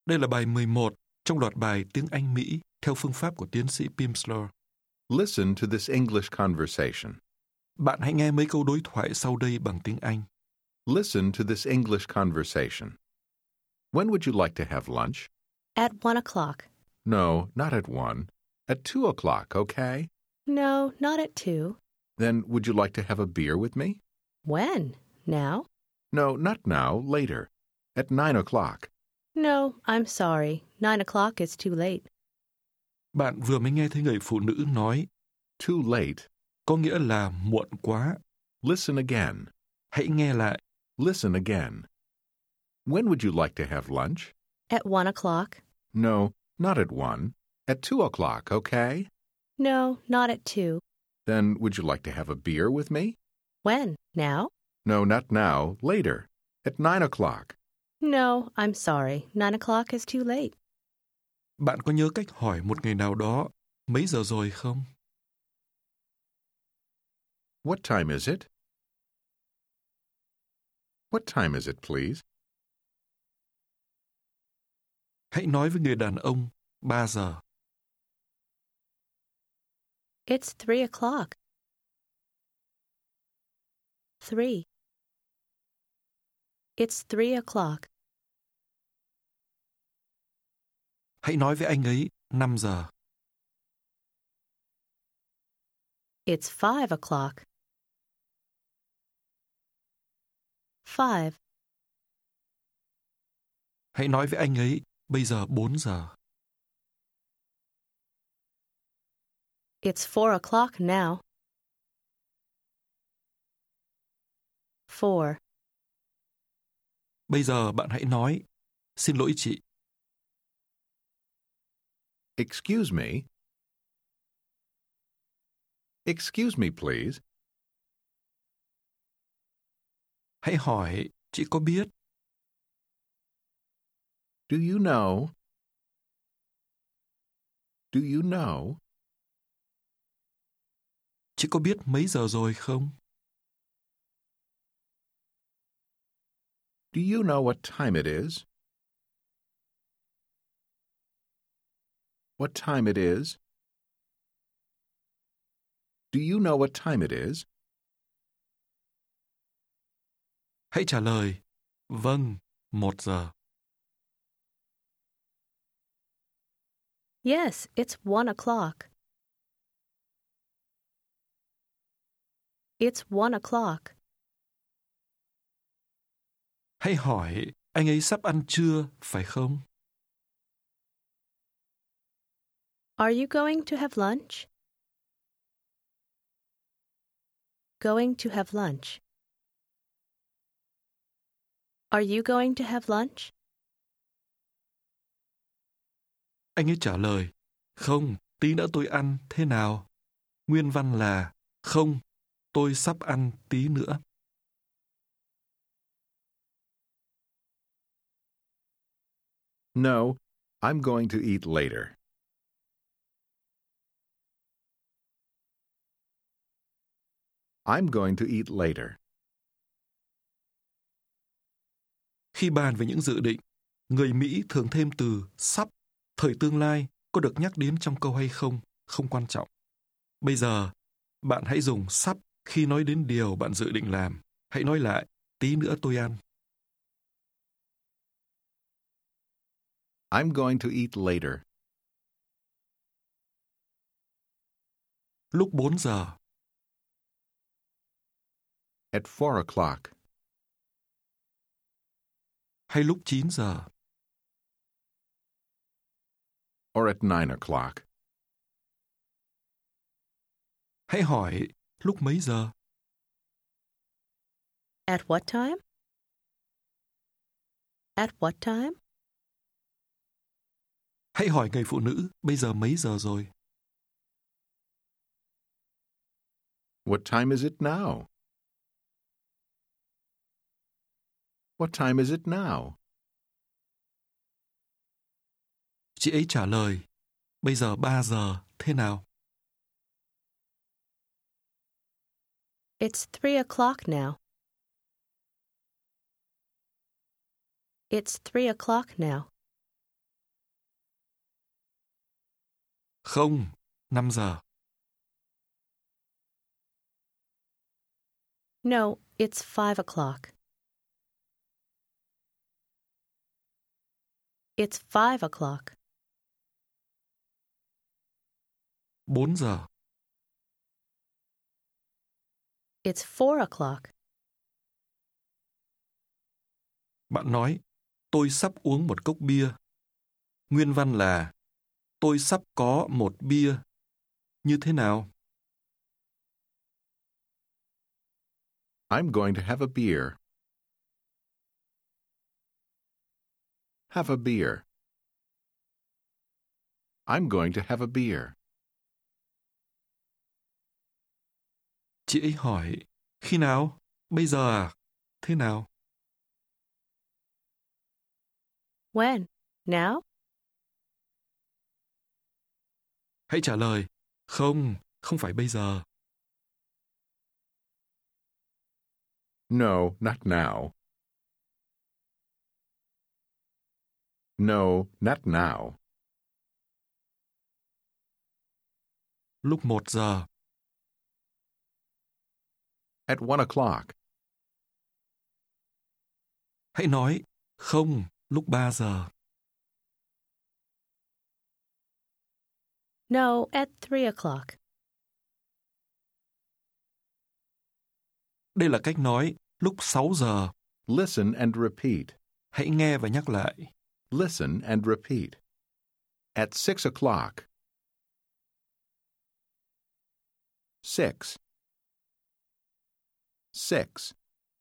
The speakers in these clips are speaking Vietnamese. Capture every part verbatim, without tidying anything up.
Đây là bài mười một trong loạt bài tiếng Anh Mỹ theo phương pháp của tiến sĩ Pimsleur. Listen to this English conversation. Bạn hãy nghe mấy câu đối thoại sau đây bằng tiếng Anh. Listen to this English conversation. When would you like to have lunch? At one o'clock. No, not at one. At two o'clock, okay? No, not at two. Then would you like to have a beer with me? When? Now? No, not now, later. At nine o'clock. No, I'm sorry. Nine o'clock is too late. Bạn vừa mới nghe thấy người phụ nữ nói Too late. có nghĩa là muộn quá. Listen again. Hãy nghe lại. Listen again. When would you like to have lunch? At one o'clock. No, not at one. At two o'clock, okay? No, not at two. Then would you like to have a beer with me? When? Now? No, not now, later. At nine o'clock. No, I'm sorry. Nine o'clock is too late. Bạn có nhớ cách hỏi một ngày nào đó mấy giờ rồi không? What time is it? What time is it, please? Hãy nói với người đàn ông ba giờ. It's three o'clock. Three. It's three o'clock. Hãy nói với anh ấy năm giờ. It's five o'clock. Five. Hãy nói với anh ấy bây giờ bốn giờ. It's four o'clock now. Four. Bây giờ bạn hãy nói xin lỗi chị. Excuse me. Excuse me, please. Hãy hỏi chị có biết. Do you know? Do you know? Chị có biết mấy giờ rồi không? Do you know what time it is? What time it is? Do you know what time it is? Hãy trả lời vâng, một giờ. Yes, it's one o'clock. It's one o'clock. Hãy hỏi anh ấy sắp ăn trưa, phải không? Are you going to have lunch? Going to have lunch. Are you going to have lunch? Anh ấy trả lời, không, tí nữa tôi ăn, thế nào? Nguyên văn là, không, tôi sắp ăn tí nữa. No, I'm going to eat later. I'm going to eat later. Khi bàn về những dự định, người Mỹ thường thêm từ sắp, thời tương lai có được nhắc đến trong câu hay không, không quan trọng. Bây giờ, bạn hãy dùng sắp khi nói đến điều bạn dự định làm. Hãy nói lại, tí nữa tôi ăn. I'm going to eat later. Lúc bốn giờ. At four o'clock. Hay lúc chín giờ. Or at nine o'clock. Hãy hỏi lúc mấy giờ. At what time? At what time? Hãy hỏi người phụ nữ bây giờ mấy giờ rồi. What time is it now? What time is it now? Chị ấy trả lời, bây giờ ba giờ, thế nào? It's three o'clock now. It's three o'clock now. Không, năm giờ. No, it's five o'clock. It's five o'clock. Bốn giờ. It's four o'clock. Bạn nói, tôi sắp uống một cốc bia. Nguyên văn là, tôi sắp có một bia. Như thế nào? I'm going to have a beer. Have a beer. I'm going to have a beer. Chị ấy hỏi, khi nào? Bây giờ à? Thế nào? When? Now? Hãy trả lời, không, không phải bây giờ. No, not now. No, not now. Lúc một giờ. At one o'clock. Hãy nói, không, lúc ba giờ. No, at three o'clock. Đây là cách nói, lúc sáu giờ. Listen and repeat. Hãy nghe và nhắc lại. Listen and repeat. At six o'clock. Six. Six.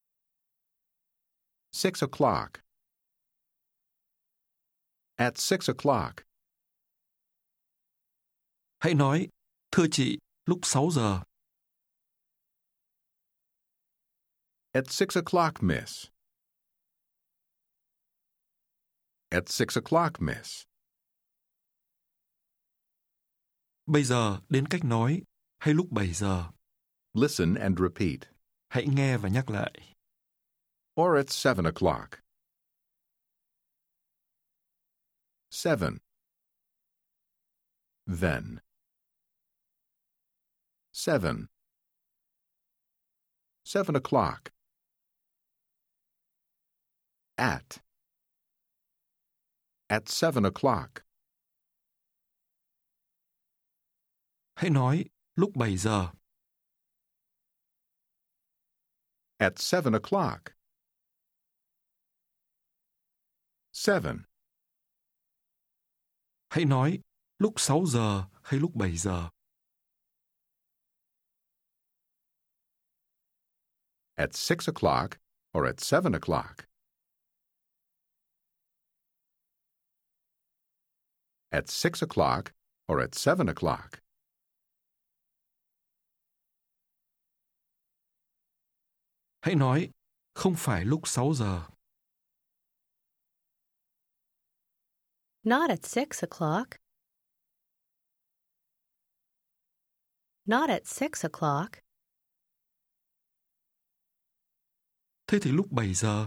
Six o'clock. At six o'clock. Hãy nói, thưa chị, lúc sáu giờ. At six o'clock, miss. At six o'clock, miss. Bây giờ đến cách nói, hay lúc bảy giờ. Listen and repeat. Hãy nghe và nhắc lại. Or at seven o'clock. Seven. Then. Seven. Seven o'clock. At. At seven o'clock. Hãy nói, lúc bảy giờ. At seven o'clock. Seven. Hãy nói, lúc sáu giờ hay lúc bảy giờ. At six o'clock or at seven o'clock. At six o'clock or at seven o'clock. Hãy nói, không phải lúc sáu giờ. Not at six o'clock. Not at six o'clock. Thế thì lúc bảy giờ.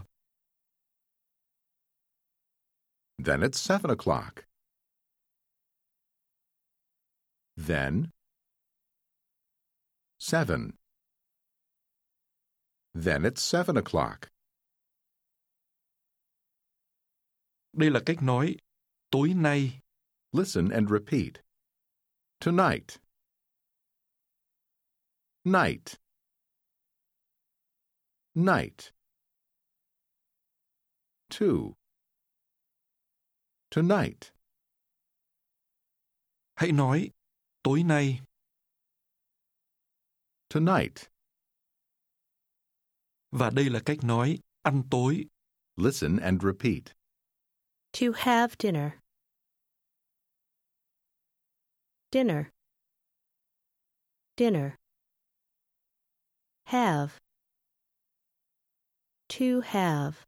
Then it's seven o'clock. Then. Seven. Then it's seven o'clock. Đây là cách nói, tối nay. Listen and repeat. Tonight. Night. Night. Two. Tonight. Hãy nói, tối nay. Tonight. Và đây là cách nói, ăn tối. Listen and repeat. To have dinner. Dinner. Dinner. Have. To have.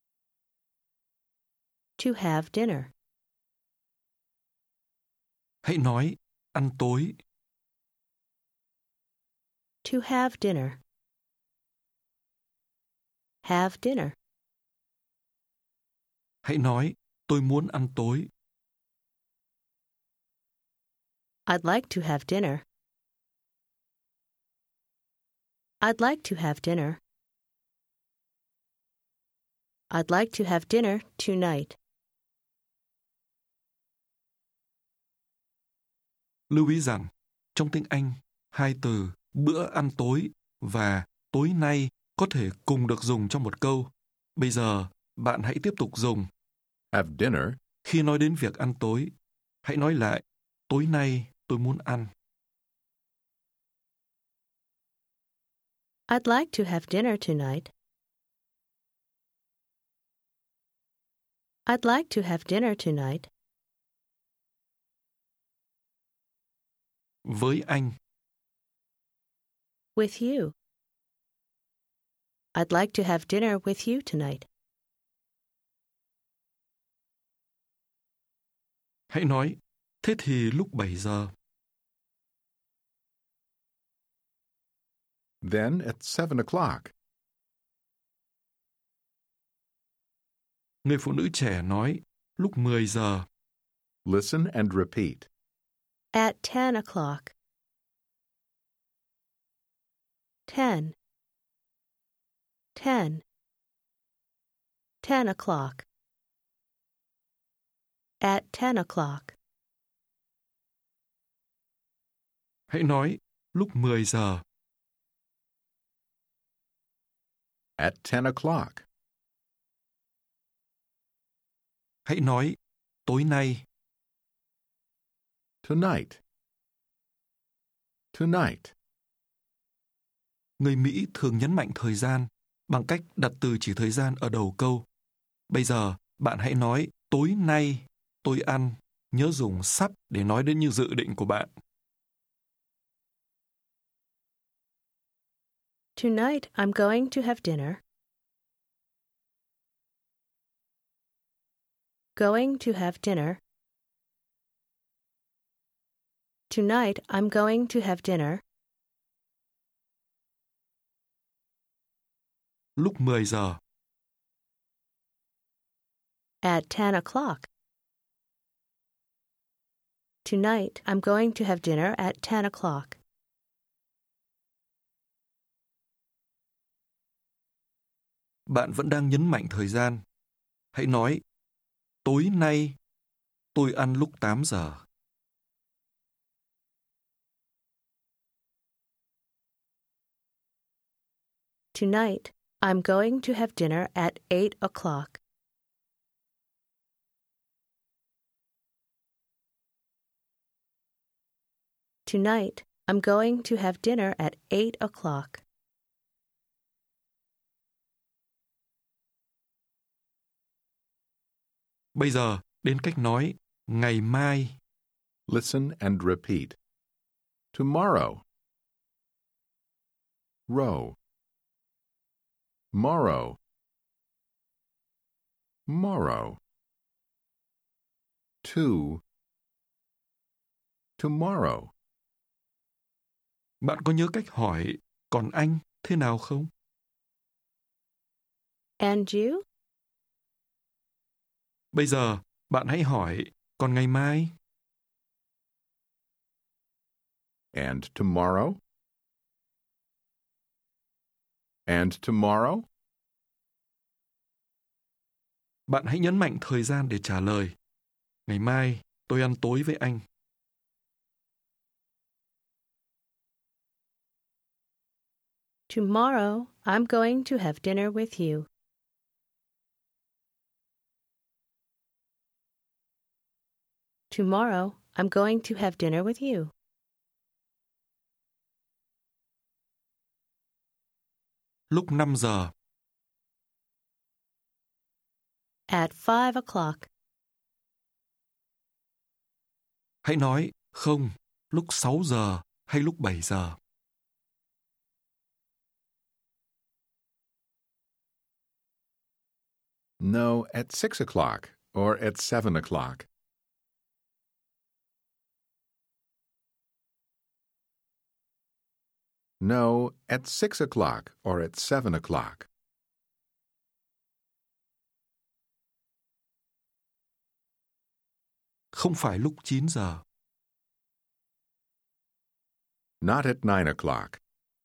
To have dinner. Hãy nói, ăn tối. To have dinner. Have dinner. Hãy nói, tôi muốn ăn tối. I'd like to have dinner. I'd like to have dinner. I'd like to have dinner tonight. Lưu ý rằng, trong tiếng Anh, hai từ bữa ăn tối và tối nay có thể cùng được dùng trong một câu. Bây giờ, bạn hãy tiếp tục dùng. Have dinner. Khi nói đến việc ăn tối, hãy nói lại, tối nay tôi muốn ăn. I'd like to have dinner tonight. I'd like to have dinner tonight. Với anh. With you. I'd like to have dinner with you tonight. Hãy nói, thế thì lúc bảy giờ. Then at seven o'clock. Người phụ nữ trẻ nói, lúc mười giờ. Listen and repeat. At ten o'clock. Ten. Ten. Ten o'clock. At ten o'clock. Hãy nói, lúc mười giờ. At ten o'clock. Hãy nói, tối nay. Tonight. Tonight. Người Mỹ thường nhấn mạnh thời gian bằng cách đặt từ chỉ thời gian ở đầu câu. Bây giờ, bạn hãy nói, tối nay tôi ăn. Nhớ dùng sắp để nói đến như dự định của bạn. Tonight I'm going to have dinner. Going to have dinner. Tonight I'm going to have dinner. Lúc mười giờ. At ten o'clock. Tonight I'm going to have dinner at ten o'clock. Bạn vẫn đang nhấn mạnh thời gian. Hãy nói, tối nay tôi ăn lúc tám giờ. Tonight I'm going to have dinner at eight o'clock. Tonight I'm going to have dinner at eight o'clock. Bây giờ, đến cách nói, ngày mai. Listen and repeat. Tomorrow. Row. Morrow. Morrow. To. Tomorrow. Bạn có nhớ cách hỏi, còn anh thế nào không? And you? Bây giờ, bạn hãy hỏi, còn ngày mai? And tomorrow? And tomorrow? Bạn hãy nhấn mạnh thời gian để trả lời. Ngày mai, tôi ăn tối với anh. Tomorrow I'm going to have dinner with you. Tomorrow I'm going to have dinner with you. Lúc năm giờ. At five o'clock. Hãy nói, không, lúc sáu giờ hay lúc bảy giờ. No, at six o'clock or at seven o'clock. No, at six o'clock or at seven o'clock. Không phải lúc chín giờ. Not at nine o'clock.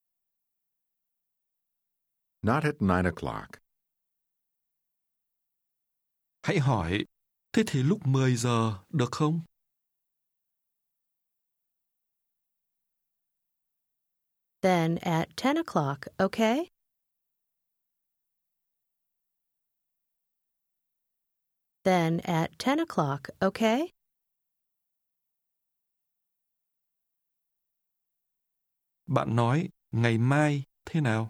Not at nine o'clock. Hãy hỏi, thế thì lúc mười giờ được không? Then at ten o'clock, okay? Then at ten o'clock, okay? Bạn nói, ngày mai thế nào?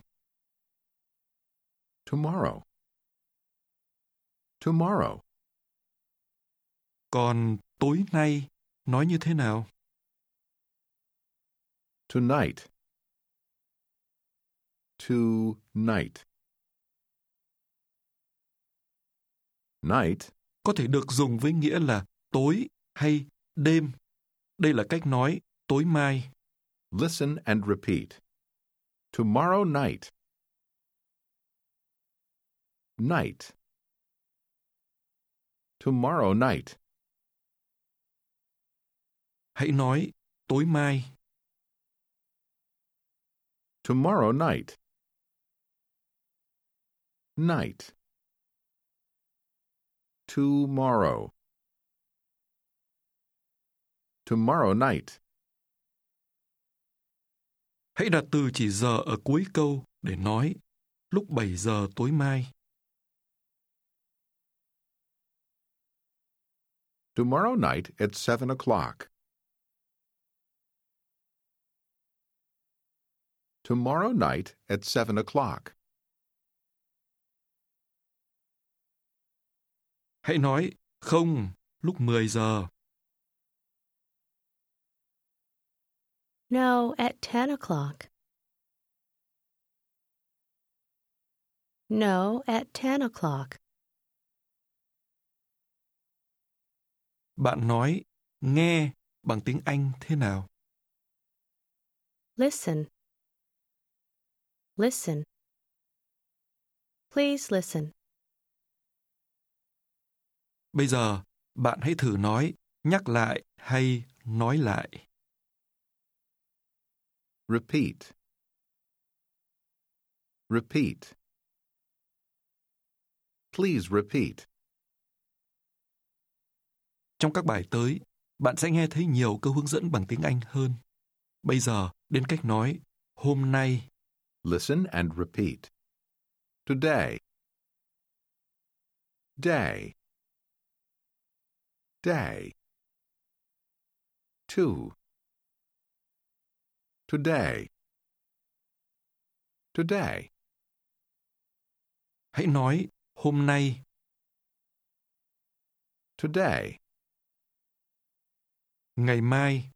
Tomorrow. Tomorrow. Còn tối nay nói như thế nào? Tonight. Tonight. Night Có thể được dùng với nghĩa là tối hay đêm. Đây là cách nói tối mai. Listen and repeat. Tomorrow night. Night. Tomorrow night. Hãy nói tối mai. Tomorrow night. Night. Tomorrow. Tomorrow night. Hãy đặt từ chỉ giờ ở cuối câu để nói lúc bảy giờ tối mai. Tomorrow night at seven o'clock. Tomorrow night at seven o'clock. Hãy nói không lúc mười giờ. No, at ten o'clock. No, at ten o'clock. Bạn nói nghe bằng tiếng Anh thế nào? Listen. Listen. Please listen. Bây giờ, bạn hãy thử nói nhắc lại hay nói lại. Repeat. Repeat. Please repeat. Trong các bài tới, bạn sẽ nghe thấy nhiều câu hướng dẫn bằng tiếng Anh hơn. Bây giờ, đến cách nói hôm nay. Listen and repeat. Today. Day. Day. Two. Today. Today. Hãy nói hôm nay. Today. Ngày mai.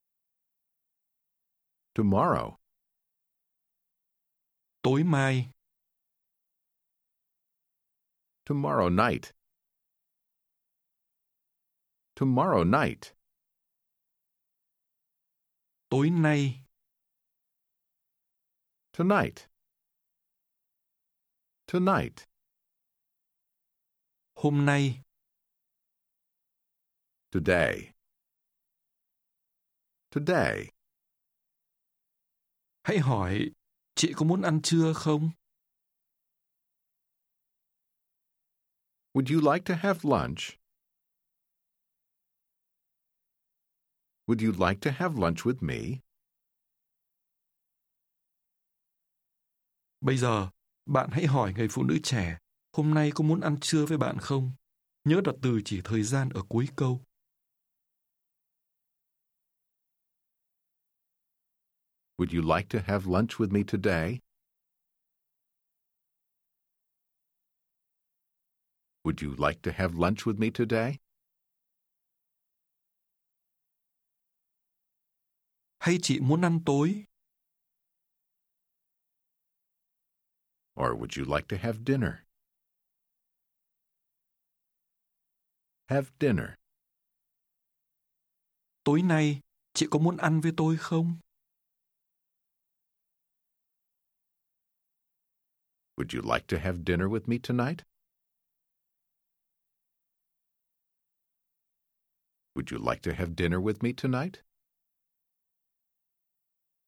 Tomorrow. Tối mai. Tomorrow night. Tomorrow night. Tối nay. Tonight. Tonight. Hôm nay. Today. Today. Hãy hỏi, chị có muốn ăn trưa không? Would you like to have lunch? Would you like to have lunch with me? Bây giờ, bạn hãy hỏi người phụ nữ trẻ, hôm nay có muốn ăn trưa với bạn không? Nhớ đặt từ chỉ thời gian ở cuối câu. Would you like to have lunch with me today? Would you like to have lunch with me today? Hay chị muốn ăn tối? Or would you like to have dinner? Have dinner. Tối nay, chị có muốn ăn với tôi không? Would you like to have dinner with me tonight? Would you like to have dinner with me tonight?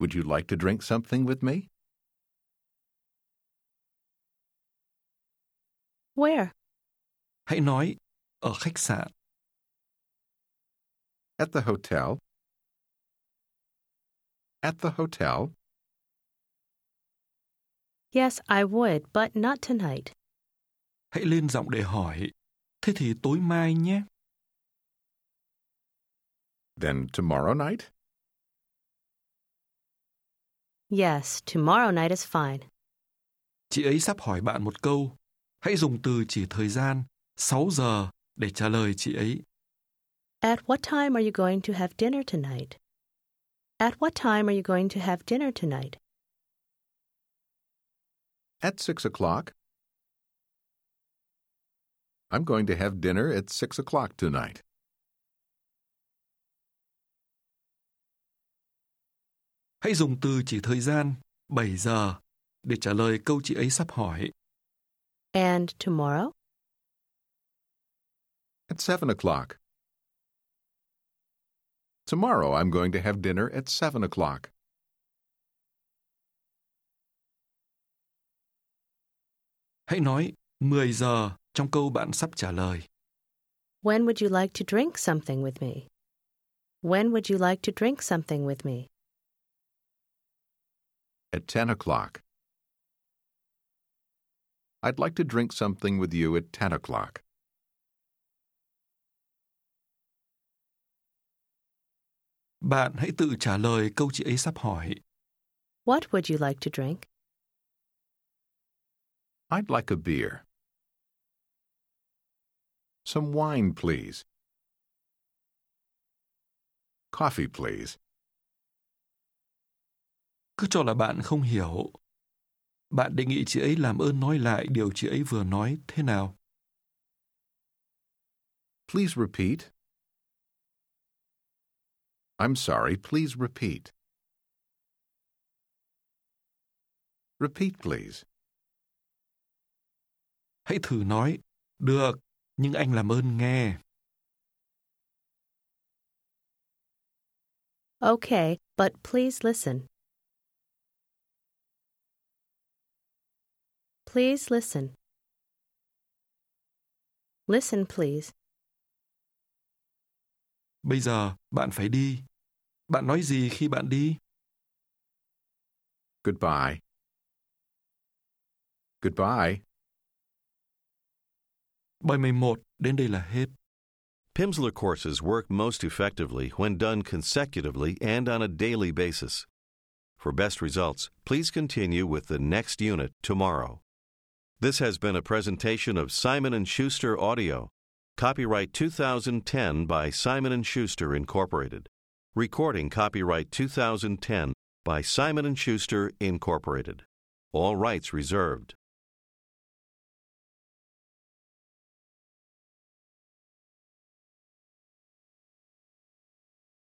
Would you like to drink something with me? Where? Hãy nói ở khách sạn. At the hotel. At the hotel. Yes, I would, but not tonight. Hãy lên giọng để hỏi. Thế thì tối mai nhé. Then tomorrow night? Yes, tomorrow night is fine. Chị ấy sắp hỏi bạn một câu. Hãy dùng từ chỉ thời gian sáu giờ để trả lời chị ấy. At what time are you going to have dinner tonight? At what time are you going to have dinner tonight? At six o'clock. I'm going to have dinner at six o'clock tonight. Hãy dùng từ chỉ thời gian bảy giờ để trả lời câu chị ấy sắp hỏi. And tomorrow? At seven o'clock. Tomorrow I'm going to have dinner at seven o'clock. Hãy nói mười giờ trong câu bạn sắp trả lời. When would you like to drink something with me? When would you like to drink something with me? At ten o'clock. I'd like to drink something with you at ten o'clock. Bạn hãy tự trả lời câu chị ấy sắp hỏi. What would you like to drink? I'd like a beer. Some wine, please. Coffee, please. Cứ cho là bạn không hiểu. Bạn đề nghị chị ấy làm ơn nói lại điều chị ấy vừa nói thế nào. Please repeat. I'm sorry, please repeat. Repeat, please. Hãy thử nói. Được, nhưng anh làm ơn nghe. Okay, but please listen. Please listen. Listen, please. Bây giờ, bạn phải đi. Bạn nói gì khi bạn đi? Goodbye. Goodbye. Bài mười một đến đây là hết. Pimsleur courses work most effectively when done consecutively and on a daily basis. For best results, please continue with the next unit tomorrow. This has been a presentation of Simon and Schuster Audio. Copyright two thousand ten by Simon and Schuster, Incorporated. Recording copyright two thousand ten by Simon and Schuster, Incorporated. All rights reserved.